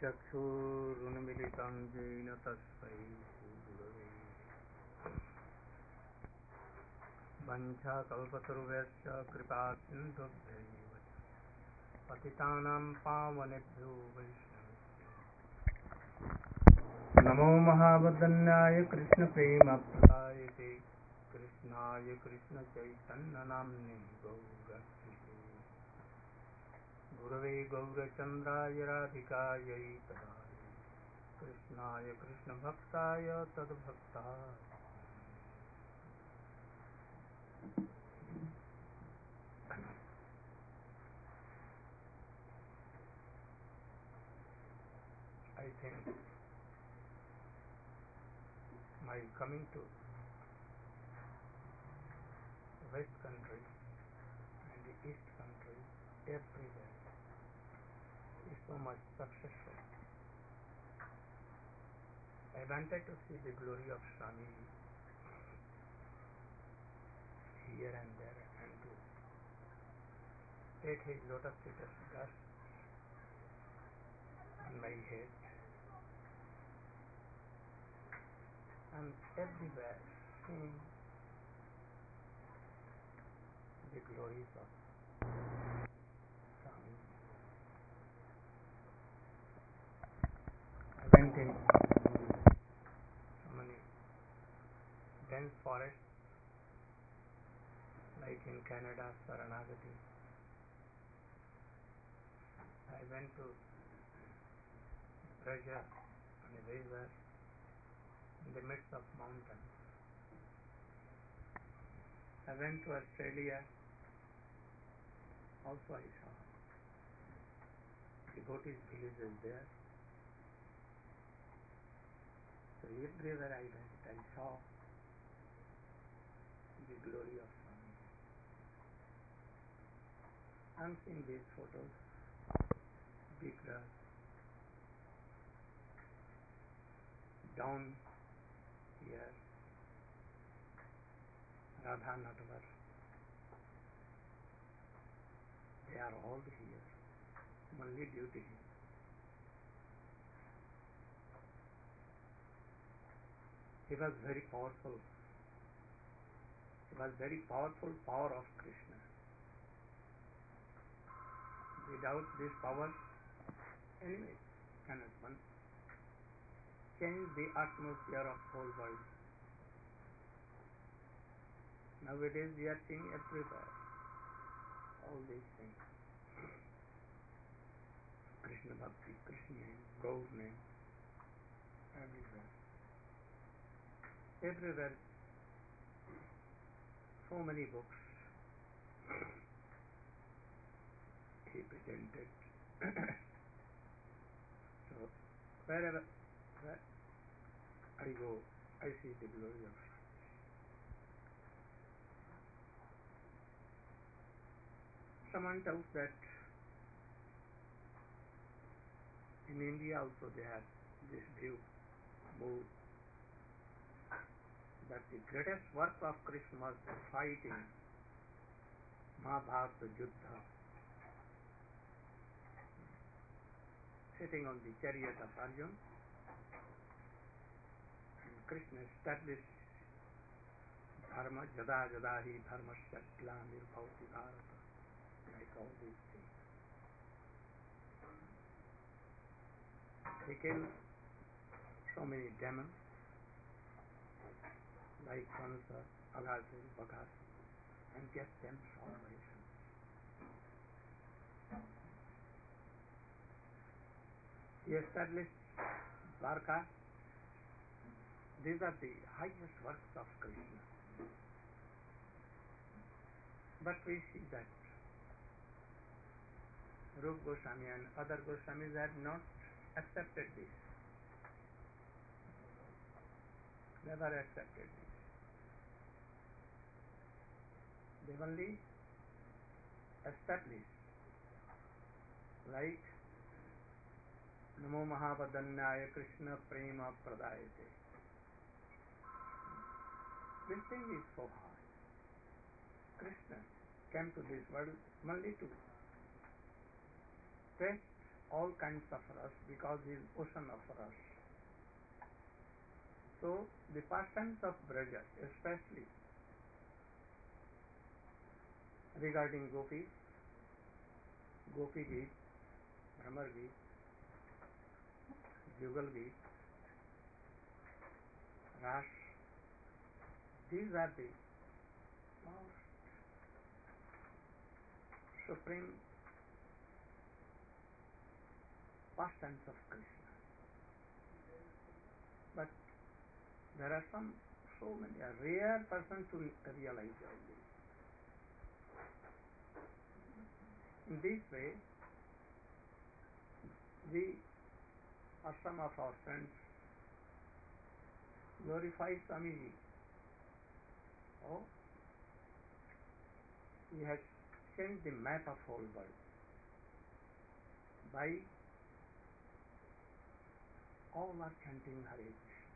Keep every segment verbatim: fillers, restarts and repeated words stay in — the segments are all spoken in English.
चक्षुरुन्मिलितं येन तस्मै श्रीगुरवे वञ्चाकल्पतरुभ्यश्च कृपासिन्धुभ्यैव पतितानां पावनेभ्यो वैष्णवेभ्यो नमो महावदन्याय कृष्णप्रेमप्रदायते कृष्णाय कृष्णचैतन्यनाम्ने गौरक्षिते गुरवे गौरचन्द्राय राधिकायै तदाय कृष्णाय कृष्णभक्ताय तद्भक्ताय I think my coming to West country and the East country everywhere is so much successful. I wanted to see the glory of Swami here and there and to take his lotus lotus dust on my head and everywhere seeing the glories of Swami. I went in so many dense forests like in Canada, Saranagati. I went to Brazil on a river in the midst of mountains. I went to Australia, also I saw devotees villages there. So everywhere I went, I saw the glory of Swami. I'm seeing these photos, big grass, down here, Radha Natvar, they are all here, only due to him. He was very powerful. He was very powerful power of Krishna. Without this power, anyway, cannot one change the atmosphere of whole world. Nowadays we are seeing everywhere all these things. Krishna Bhakti, Krishna name, Gaur name, everywhere. Everywhere, so many books he presented. So wherever where I go, I see the glory of Swami. Someone tells that in India also they have this view, move, that the greatest work of Krishna was the fighting, Mahabharata Yuddha, sitting on the chariot of Arjuna, and Krishna established dharma, jada jada hi dharmasya glanirvavati bharata, like all these things. He killed so many demons, like Kansa, Aghasur, Bakasur, and get them salvation. He established Dwarka. These are the highest works of Krishna. But we see that Rupa Goswami and other Goswamis have not accepted this. Never accepted this. They only established like Namo Mahavadanyaya Krishna Prema Pradayate. This thing is so high. Krishna came to this world only to test all kinds of rus because he is ocean of rus. So the pastimes of Braja, especially regarding gopis, gopi geet, bhramar geet, jugal geet, ras, these are the most supreme pastimes of Krishna. But there are some, so many, a rare persons who realize all this. In this way, we or some of our friends glorify Swamiji. Oh, he has changed the map of whole world by all are chanting Hare Krishna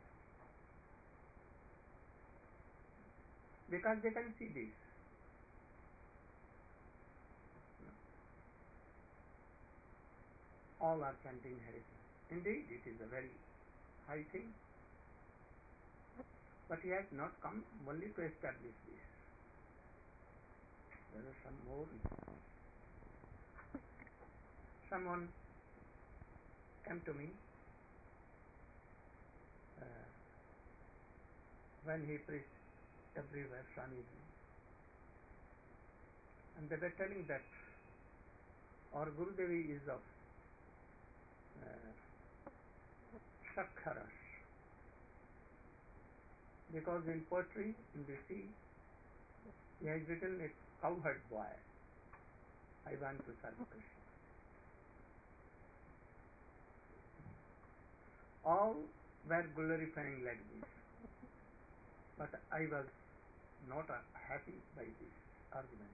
because they can see this. All are chanting Hare Krishna. Indeed, it is a very high thing. But he has not come only to establish this. There are some more. Someone came to me uh, when he preached everywhere, Swamiji, and they were telling that our Gurudevi is of uh, Sakharas, because in poetry, in the sea, he has written a cowherd boy, I want to serve Krishna. All were glorifying like this, but I was not uh, happy by this argument.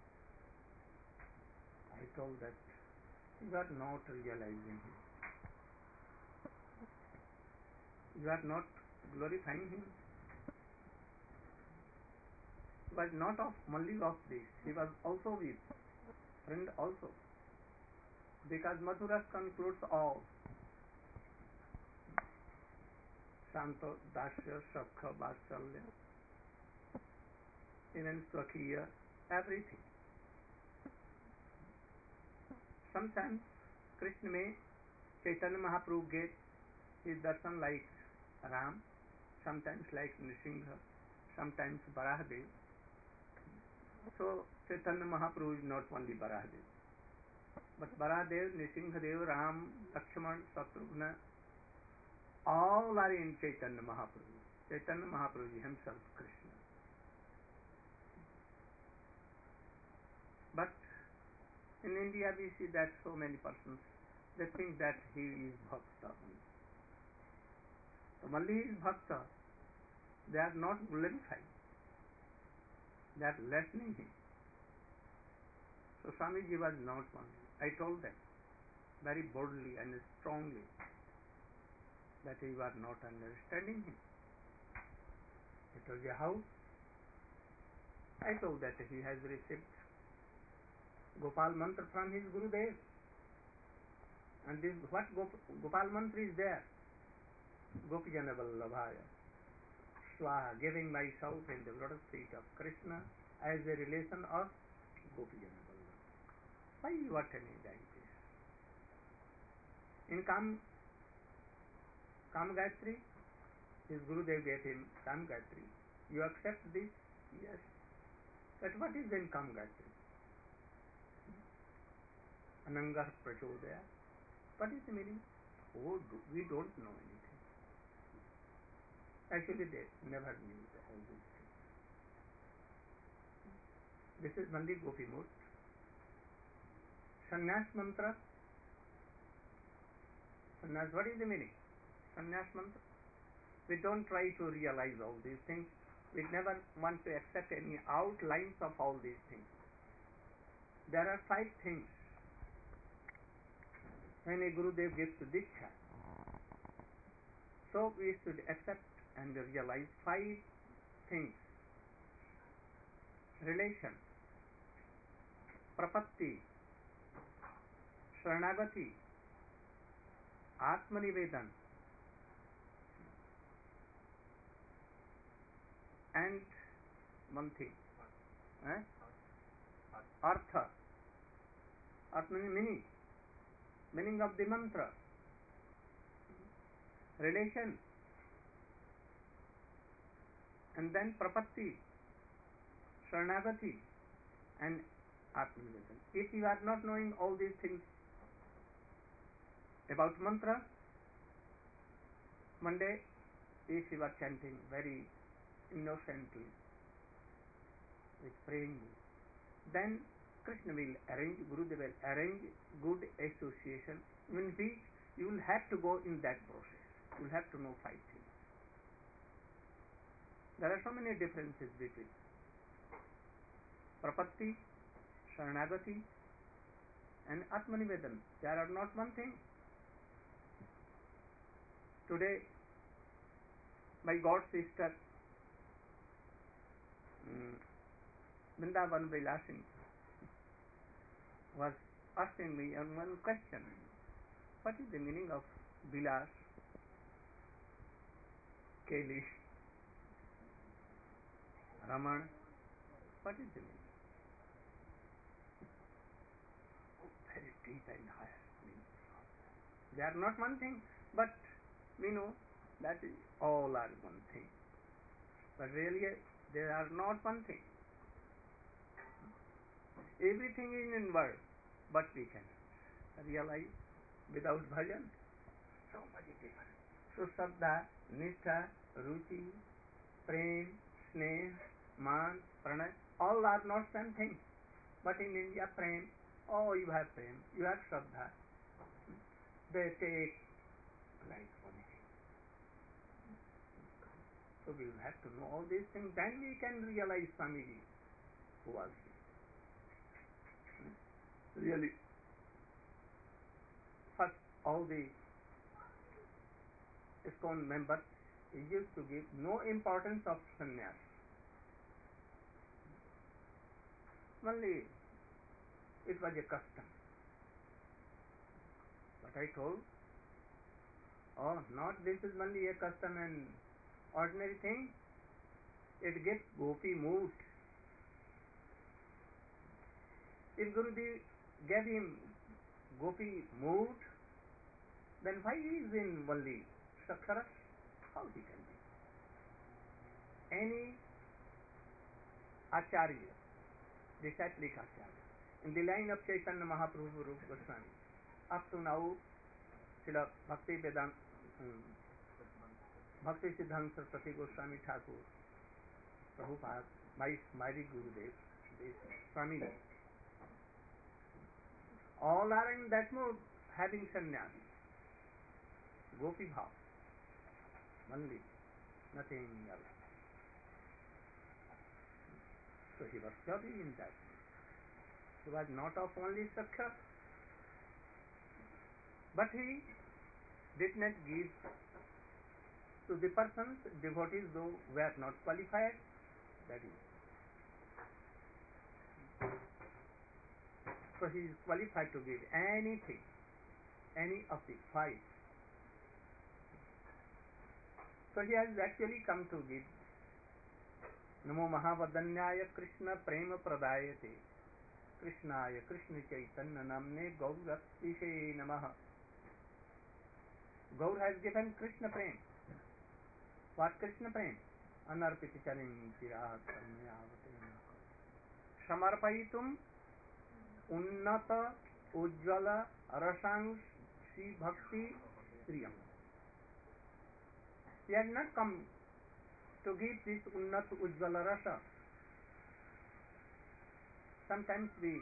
I told that you are not realizing him. You are not glorifying him. He was not of only of this, he was also with friend also, because Madhuras concludes all. Shanto, Dasya, Sakha, Vatsalya, even Swakhiya, everything. Sometimes Krishna may, Chaitanya Mahaprabhu gave his darshan like Ram, sometimes like Nrsimha, sometimes Varahadev. So Chaitanya Mahaprabhu is not only Varahadev, but Varahadev, Nrsimhadev, Ram, Lakshman, Shatrugna, all are in Chaitanya Mahaprabhu. Chaitanya Mahaprabhu himself, Krishna. But in India we see that so many persons, they think that he is Bhakta. So only he is Bhakta, they are not glorifying, they are lessening him. So Swamiji was not one. I told them very boldly and strongly that you are not understanding him. I told you how? I told that he has received Gopal mantra from his Gurudev. And this what Gop, Gopal mantra is there? Gopijana Vallabhaya. Swaha, giving myself in the lotus feet of Krishna as a relation of Gopijana Vallabhaya. Why you are telling like this? In Kam Kam Gayatri, his Gurudev gave him Kam Gayatri. You accept this? Yes. But what is in Kam Gayatri? Ananga Prachodaya. What is the meaning? Oh, we don't know anything. Actually, they never knew all these things. This is Mandi Gopi Mut. Sannyas Mantra. Sannyas, what is the meaning? Sannyas Mantra. We don't try to realize all these things. We never want to accept any outlines of all these things. There are five things. When a Gurudev gives Diksha, so we should accept and realize five things. Relation, Prapatti, Sharanagati, Atmanivedan and one thing, eh? Artha, Artha meaning, meaning of the mantra, relation, and then Prapatti, Sharanagati, and Atmanivedan. If you are not knowing all these things about mantra, one day if you are chanting very innocently with praying mood, then Krishna will arrange, Gurudev will arrange good association in which you will have to go in that process. You will have to know five things. There are so many differences between Prapatti, Sharanagati, and Atmanivedan. They are not one thing. Today, my god sister, um, Vrindavan Vilasing, was asking me one question. What is the meaning of Vilas, Kailash, Raman? What is the meaning? Oh, very deep and higher meaning. They are not one thing, but we know that all are one thing. But really, they are not one thing. Everything is in word, but we can realize without bhajan. So much different. So Saddha, Nishtha, Ruchi, Prem, Sneh, Man, Pranay, all are not same thing. But in India, Prem, oh, you have Prem, you have Saddha. They take like one thing. So we will have to know all these things, then we can realize Swamiji who was really first all the ISKCON members used to give no importance of sannyas. Only it was a custom. But I told, oh, not this is only a custom and ordinary thing. It gets gopi mood. If Gurudev gave him gopi mood, then why he is in only Sakhara? How he can be? Any Acharya, disciplic Acharya, in the line of Chaitanya Mahaprabhu Rupa Goswami, up to now, Srila Bhakti Vedanta, um, Bhakti Siddhanta Saraswati Goswami Thakur, Prabhupada, my mighty Gurudev, Swami, all are in that mood, having sannyas, gopi bhav, only, nothing else. So he was serving in that mood. He was not of only Sakha, but he did not give to the persons, devotees, though were not qualified, that is. So he is qualified to give anything, any of the five. So he has actually come to give Namo Mahavadanyaya Krishna Prema Pradayate Krishnaya Krishna Chaitanya Namne Gauratishe Namaha. Gaur has given Krishna Prem. What Krishna Prem? Anarpiti Charim Sirah Samyavate Samarpayitum Unnata Ujjvala Rasang Sri Bhakti Priyam. He has not come to give this Unnat Ujjvala Rasa. Sometimes we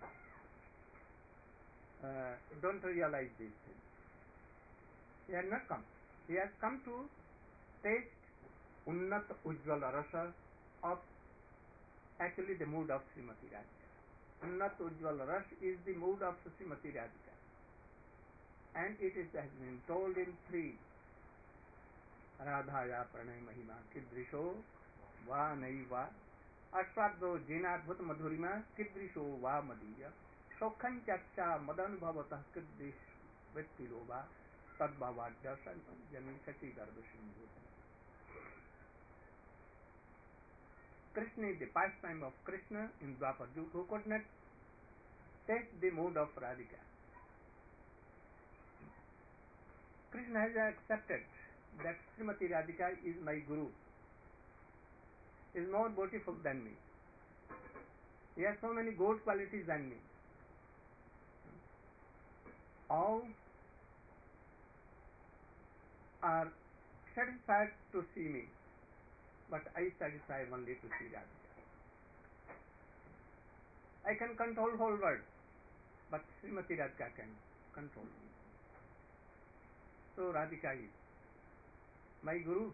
uh, don't realize these things. He has not come. He has come to taste Unnat Ujjvala Rasa of actually the mood of Srimati Radhika. Unnat Ujjvala Rasa is the mood of Srimati Radhika. And it is, has been told in three. Radhaya Pranay Mahima Kidrisho Va Naiva Ashwadho Jinadbhut Madhurima Kidrisho Va Madiya Shokhan Chacha Madan Bhavatah Kidrish Vettilova Tadbhavadya Janishati Garbhasindhu. Krishna is the pastime of Krishna in Dwapar Yuga, who could not taste the mood of Radhika. Krishna has accepted that Srimati Radhika is my guru, is more beautiful than me. He has so many good qualities than me. All are satisfied to see me, but I satisfy only to see Radhika. I can control whole world, but Srimati Radhika can control me. So Radhika is my guru.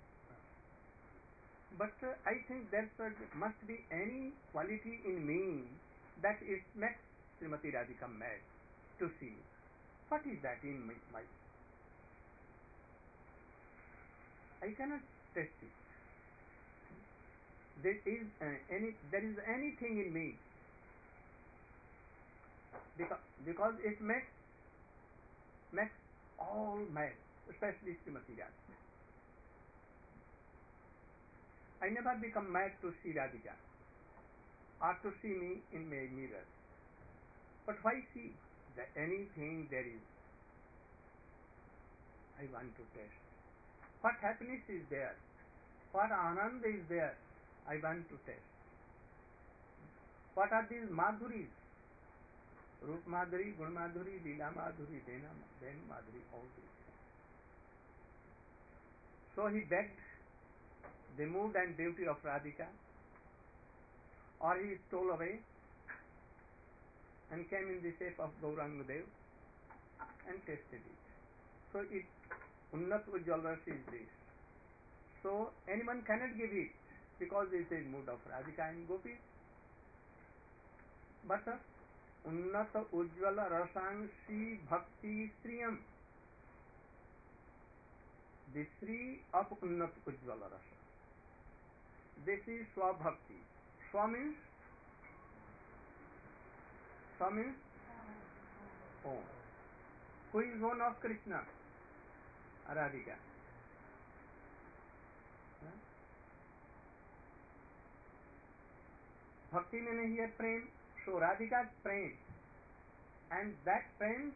But uh, I think there must be any quality in me that it makes Srimati Radhika mad to see me. What is that in my mind? I cannot test it. There is uh, any there is anything in me because, because it makes makes all mad, especially Srimati Radhika. I never become mad to see Radhika or to see me in my mirror. But why see that anything there is? I want to taste. What happiness is there? What anand is there? I want to taste. What are these madhuris? Rup madhuri, gun madhuri, lila madhuri, dena, den madhuri, all these. So he begged the mood and beauty of Radhika, or he stole away and came in the shape of Gauranga Dev and tasted it. So it Unnat Ujjwal Ras is this. So anyone cannot give it because this is mood of Radhika and Gopis. But uh, Unnat Ujjwal Rasang Sri Bhakti Sriyam, the Sri of Unnat Ujjwal Rasa. This is Swabhakti. Swa means? Swa means? Om. Who is one of Krishna? Radhika. Huh? Bhakti means here prem. So Radhika's prem. And that prem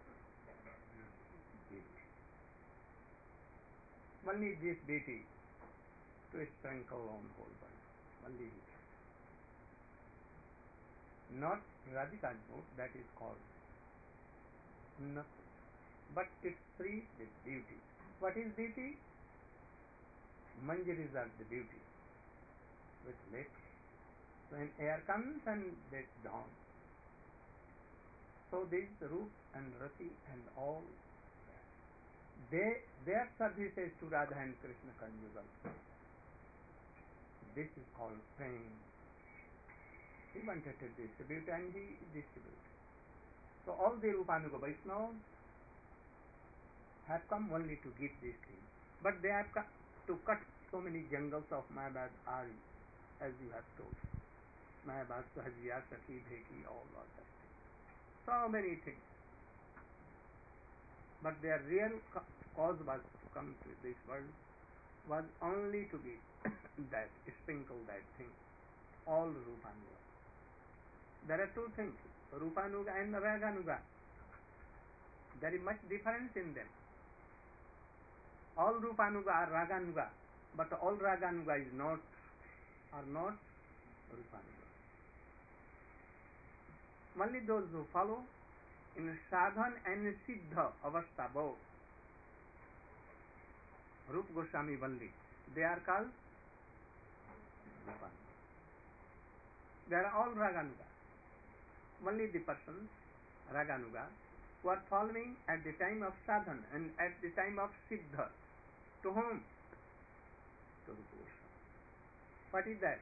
only this beauty to sprinkle on whole body. Only it. Not Radhika's mood, that is called nothing. But it's free with beauty. What is beauty? Manjaris are the beauty with lips. When air comes and that's down. So this Rup and Rati and all, they their services to Radha and Krishna conjugal. This is called prem. He wanted to distribute and he distributed. So all the Rupanuga Vaishnavas have come only to give this thing. But they have come to cut so many jungles of Mayabad Ari, as you have told. Mayabad, Sahajiya, Sakhi, Bheki, all of that. So many things. But their real cause was to come to this world was only to give that, sprinkle that thing. All Rupanuga. There are two things, Rupanuga and Raganuga. There is much difference in them. All Rupanuga are Raganuga, but all Raganuga is not, are not Rupanuga. Only those who follow in sadhan and siddha avastha both, Rup Goswami only, they are called Rupanuga. They are all Raganuga. Only the persons, Raganuga, who are following at the time of sadhan and at the time of siddha. To whom? To Rupa Goswami. What is that?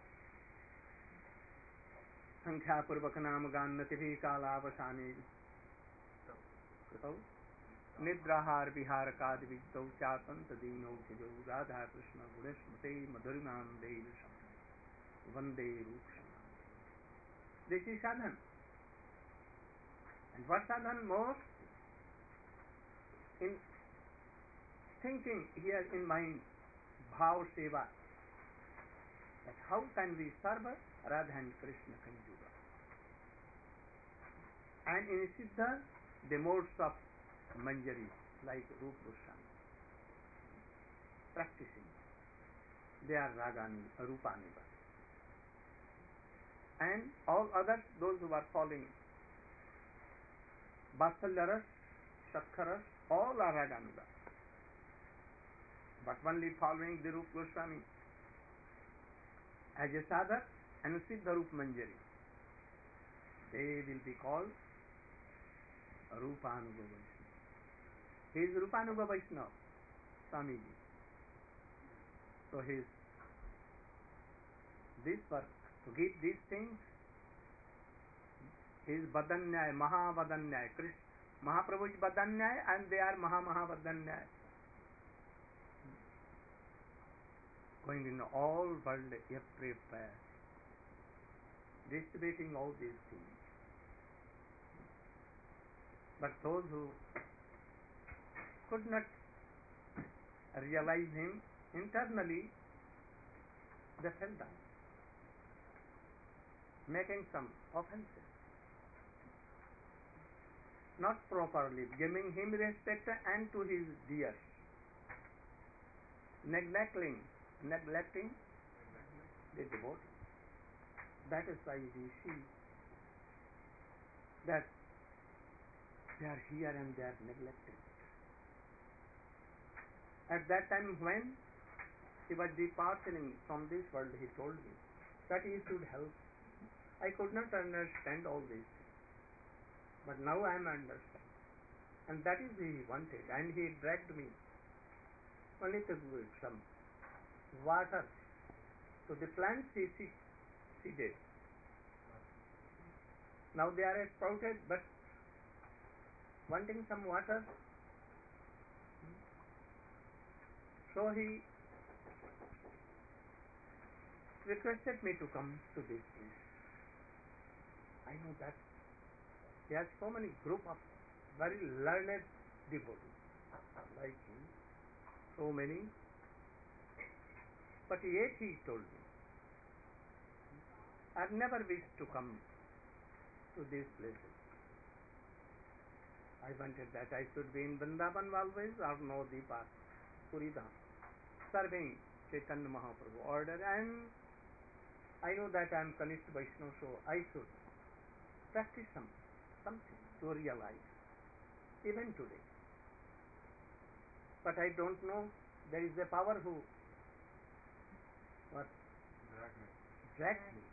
Sankhya Purvaka Nam Gannativi Kalavasani Kutau Nidrahar Vihar Kadivitau Chatanta Dino Chijo Radha Krishna Gureshmate Madhurinam Devisham Vande Ruksham. This is sadhan. And what sadhan? More in thinking here in mind Bhav Seva, that how can we serve Radha and Krishna Conjuga. And in Siddha, the modes of Manjari, like Rupa Goswami, practicing, they are Ragani, Rupanuga. And all others, those who are following Vatsalya, Sakharas, all are Raganuga. But only following the Rupa Goswami as a sadhak and Siddha Rup Manjari, they will be called Rupanuga Vaishnava. He is Rupanuga Vaishnava, Swamiji. So his this work, to give these things, is Badanyaya, Maha Badanyaya. Krishna, Mahaprabhu is Badanyaya and they are Maha Maha Badanyaya. Going in all world everywhere, distributing all these things. But those who could not realize him internally, they fell down, making some offenses, not properly giving him respect and to his dears, neglecting neglecting the devotee. That is why we see that they are here and they are neglected. At that time when he was departing from this world, he told me that he should help. I could not understand all this, but now I am understand. And that is he wanted, and he dragged me only to give some water to the plants he seeded. Now they are sprouted, but wanting some water. So he requested me to come to this place. I know that he has so many group of very learned devotees like him, so many. But yet he told me, I have never wished to come to these places. I wanted that I should be in Vrindavan always or Navadvipa, Puridham, serving Chaitanya Mahaprabhu order, and I know that I am Kanishta Vaishnava, so I should practice some, something to realize, even today. But I don't know, there is a power who what? Dragged me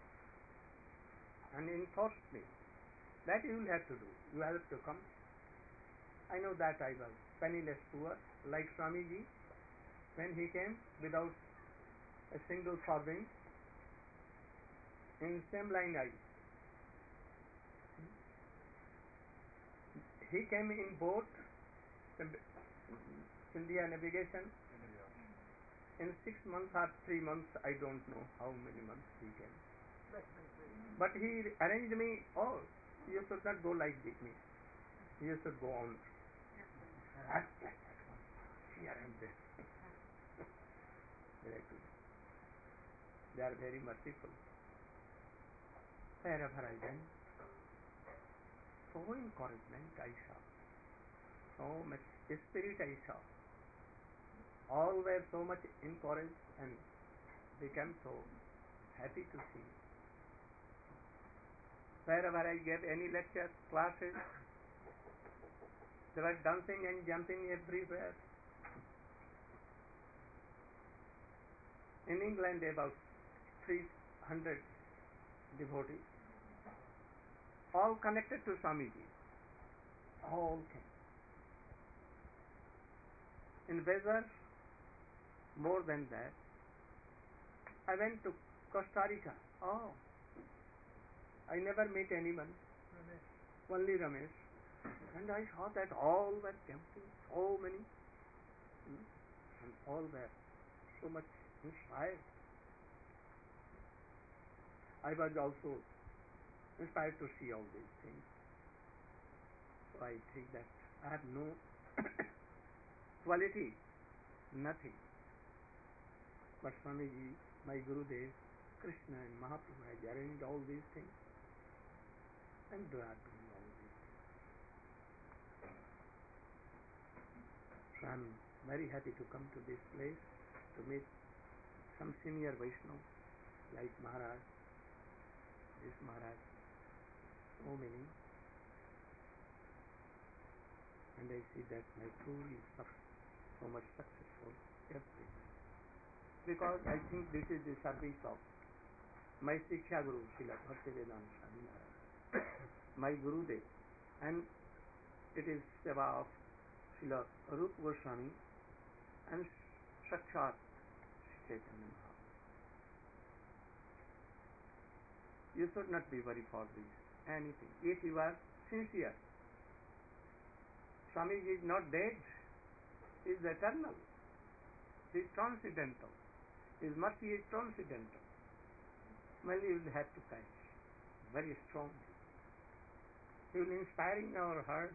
and enforced me. That you will have to do. You have to come. I know that I was penniless poor, like Swamiji, when he came without a single farthing. In same line I. He came in boat, India navigation. In six months or three months, I don't know how many months he came. But he arranged me, oh, you should not go like this, me. You should go on. Like that one. He arranged it. Very good. They are very merciful. Wherever I went, so encouragement I saw. So much spirit I saw. All were so much encouraged and became so happy to see. Wherever I gave any lecture, classes, they were dancing and jumping everywhere. In England, about three hundred devotees, all connected to Swamiji. All came. In weather, more than that, I went to Costa Rica. Oh, I never met anyone, Ramesh. Only Ramesh. And I saw that all were jumping, so many, hmm, and all were so much inspired. I was also inspired to see all these things. So I think that I have no Quality, nothing. But Swamiji, my Gurudev, Krishna and Mahaprabhu has arranged all these things and they are doing all these things. So I am very happy to come to this place to meet some senior Vaishnavas like Maharaj, this Maharaj, so many. And I see that my tour is so much successful everywhere. Because I think this is the service of my Shiksha Guru, Srila Bhaktivedanta Swami Maharaj, my Gurudev, and it is seva of Srila Rupa Goswami and Sakshat Chaitanya Mahaprabhu. You should not be worried for this, anything. If you are sincere, Swamiji is not dead, he is eternal, he is transcendental, his mercy is transcendental. Well, he will have to catch very strongly. He will inspiring our heart.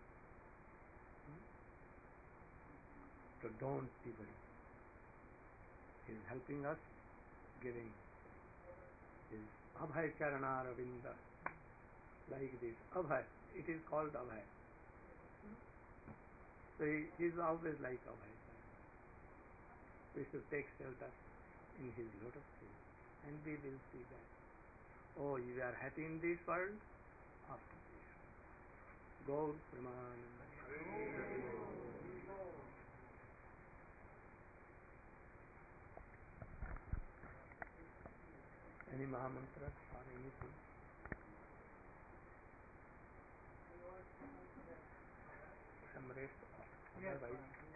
So don't be worried. He is helping us, giving his Abhay Charana Ravinda, like this. Abhay, it is called Abhay. So he, he is always like Abhay. We should take shelter in his lotus feet, and we will see that. Oh, you are happy in this world? After this. Gaur Pramananda. Any Mahamantra or anything? Some rest. Otherwise.